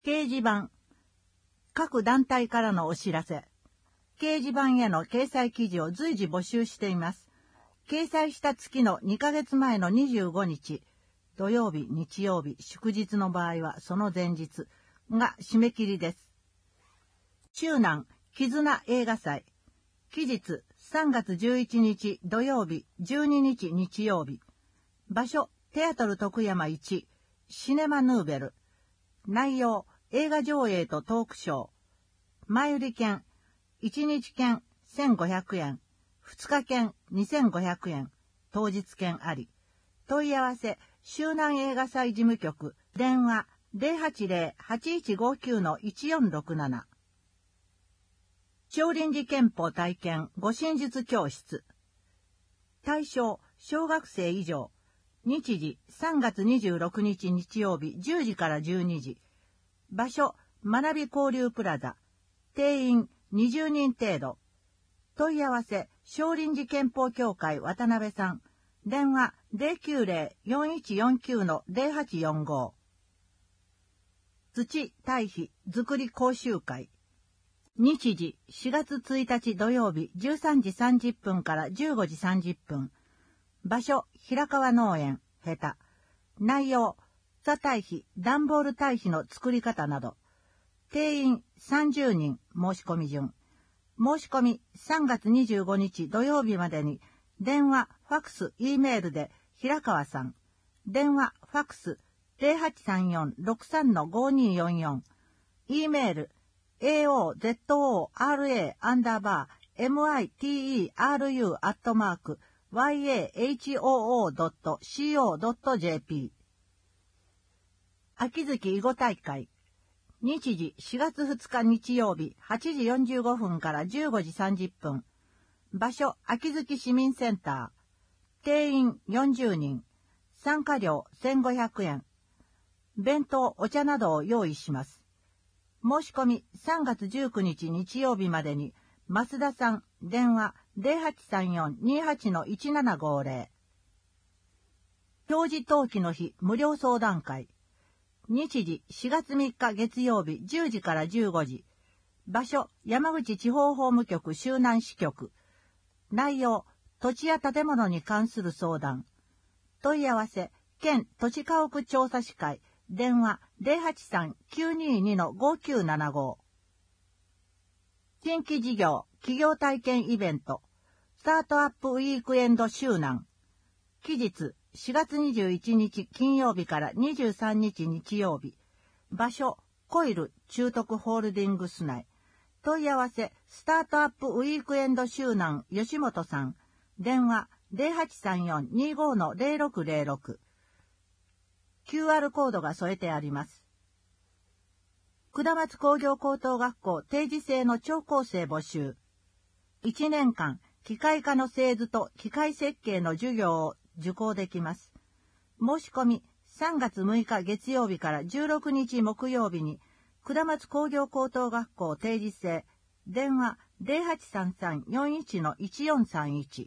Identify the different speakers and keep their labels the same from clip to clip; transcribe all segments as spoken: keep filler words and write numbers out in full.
Speaker 1: 掲示板。各団体からのお知らせ。掲示板への掲載記事を随時募集しています。掲載した月のにかげつまえのにじゅうごにち、土曜日、日曜日、祝日の場合はその前日が締め切りです。周南絆映画祭。期日さんがつじゅういちにち土曜日、じゅうににち日曜日。場所、テアトル徳山いち、シネマヌーベル。内容、映画上映とトークショー。前売り券、いちにち券せんごひゃくえん、ふつか券にせんごひゃくえん、当日券あり。問い合わせ、周南映画祭事務局、電話 ゼロはちゼロ はちいちごきゅう いちよんろくなな。少林寺拳法体験護身術教室。対象、小学生以上。日時、さんがつにじゅうろくにち日曜日じゅうじからじゅうにじ。場所、学び交流プラザ。定員にじゅうにん程度。問い合わせ、少林寺拳法協会渡辺さん。電話 ゼロきゅうゼロ よんいちよんきゅう ゼロはちよんご。土堆肥作り講習会。日時しがつついたち土曜日じゅうさんじさんじゅっぷんからじゅうごじさんじゅっぷん。場所、平川農園、ヘタ。内容、草堆肥、段ボール堆肥の作り方など。定員さんじゅうにん、申し込み順。申し込みさんがつにじゅうごにち土曜日までに、電話、ファクス、Eメールで平川さん。電話、ファクス、ゼロはちさんよん ろくさん ごによんよん。Eメール、エーオーゼットオーアールエー アンダーバー エムアイティーイーアールユー アットマーク ワイエーエイチオーオードットシーオードットジェーピー。秋月囲碁大会。日時しがつふつか日曜日はちじよんじゅうごふんからじゅうごじさんじゅっぷん。場所、秋月市民センター。定員よんじゅうにん。参加料せんごひゃくえん。弁当、お茶などを用意します。申し込みさんがつじゅうくにち日曜日までに、増田さん、電話 ゼロはちさんよん にーはち いちななごゼロ。表示登記の日無料相談会。日時しがつみっか月曜日じゅうじからじゅうごじ。場所、山口地方法務局周南支局。内容、土地や建物に関する相談。問い合わせ、県土地家屋調査士会。電話 ゼロはちさん きゅうにーにー ごきゅうななご。新規事業、企業体験イベント。スタートアップウィークエンド周南。期日、しがつにじゅういちにち金曜日からにじゅうさんにち日曜日。場所、コイル中徳ホールディングス内。問い合わせ、スタートアップウィークエンド周南吉本さん。電話ゼロはちさんよん にーごー ゼロろくゼロろく。キューアール コードが添えてあります。下松工業高等学校定時制の聴講生募集。いちねんかん、機械科の製図と機械設計の授業を受講できます。申し込みさんがつむいか月曜日からじゅうろくにち木曜日に、下松工業高等学校定時制、電話ゼロはちさんさん よんいち いちよんさんいち。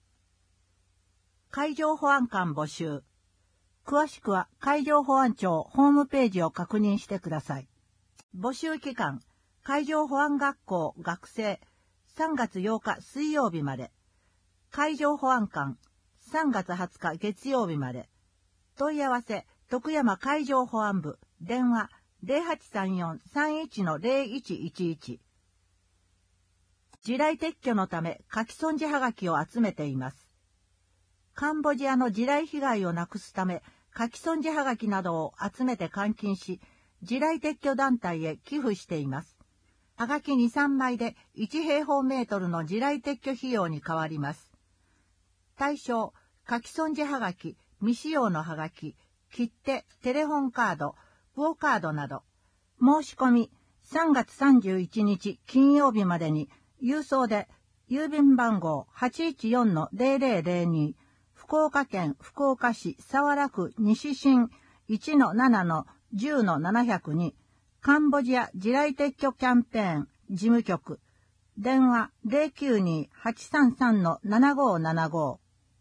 Speaker 1: 海上保安官募集。詳しくは海上保安庁ホームページを確認してください。募集期間、海上保安学校学生、さんがつようか水曜日まで。海上保安官、さんがつはつか月曜日まで。問い合わせ、徳山海上保安部、電話ゼロはちさんよん さんいち ゼロいちいちいち。地雷撤去のため書き損じはがきを集めています。カンボジアの地雷被害をなくすため、書き損じはがきなどを集めて換金し、地雷撤去団体へ寄付しています。はがきに、さんまいでいちへいほうメートルの地雷撤去費用に変わります。対象、書き損じはがき、未使用のはがき、切手、テレホンカード、クオカードなど。申し込み、さんがつさんじゅういちにち金曜日までに、郵送で、郵便番号 はちいちよん ゼロゼロゼロに、福岡県福岡市早良区西新 いちのななのじゅうのななひゃくに、カンボジア地雷撤去キャンペーン事務局。電話ゼロきゅうに はちさんさん ななごななご。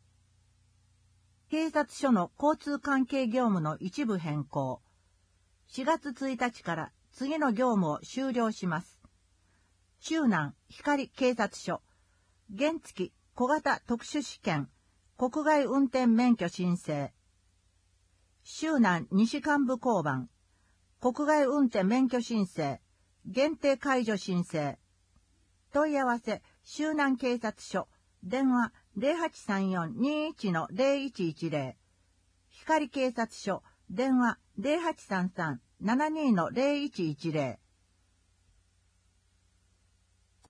Speaker 1: 警察署の交通関係業務の一部変更。しがつついたちから次の業務を終了します。周南光警察署、原付小型特殊試験、国外運転免許申請。周南西幹部交番、国外運転免許申請、限定解除申請。問い合わせ、周南警察署、電話 ゼロはちさんよん にいち ゼロいちいちゼロ。光警察署、電話 ゼロはちさんさん ななに ゼロいちいちゼロ。